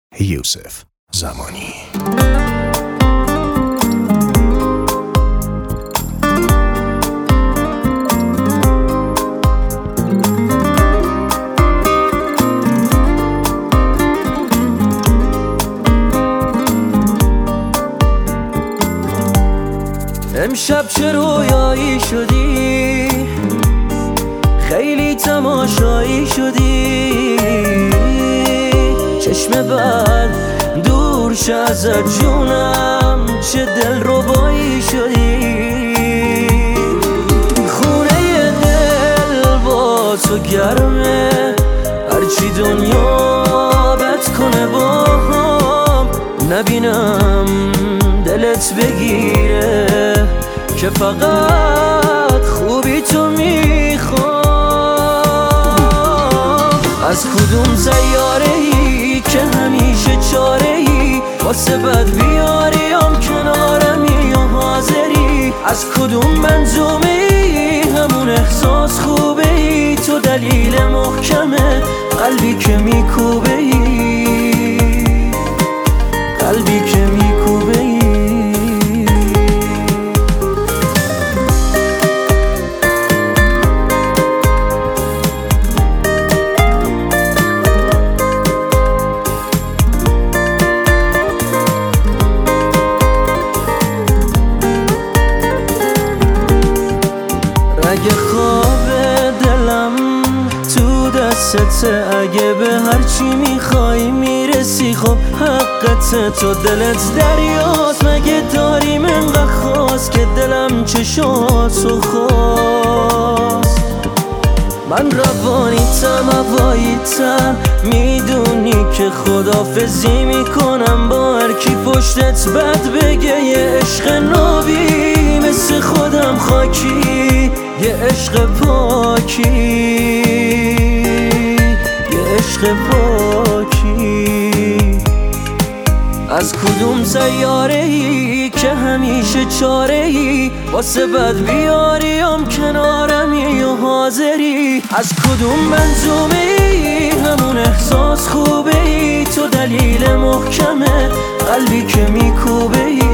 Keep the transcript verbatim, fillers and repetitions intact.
یوسف زمانی. امشب چه رویایی شدی، خیلی تماشایی شدی، چشم بد دور شه ازت جونم، چه دل ربایی شدی. خونه دل با تو گرمه، هرچی دنیا بد کنه با هم نبینم دلت بگیره که فقط خوبی تو میخوام. از کدوم سیاره ای که همیشه چاره ای، واسه بد بیاریم کنارمی و حاضری. از کدوم منظومه ای همون احساس خوبه ای، تو دلیل محکمه قلبی که میکوبه ای، قلبی که میکوبه ای. اگه خواب دلم تو دستته، اگه به هرچی میخوای میرسی، خب حقته، تو دلت دریاست، مگه داریم انقدر خواست که دلم چشاتو خواست. من روانیتم هواییتم، میدونی که خدافزی میکنم با هر کی پشتت بد بگه. یه عشق نابی مثل خودم خاکی، یه عشق پاکی، یه عشق پاکی. از کدوم سیاره ای که همیشه چاره ای، واسه بد بیاریم کنارمی و حاضری. از کدوم منظومه ای همون احساس خوبه ای، تو دلیل محکمه قلبی که میکوبه ای.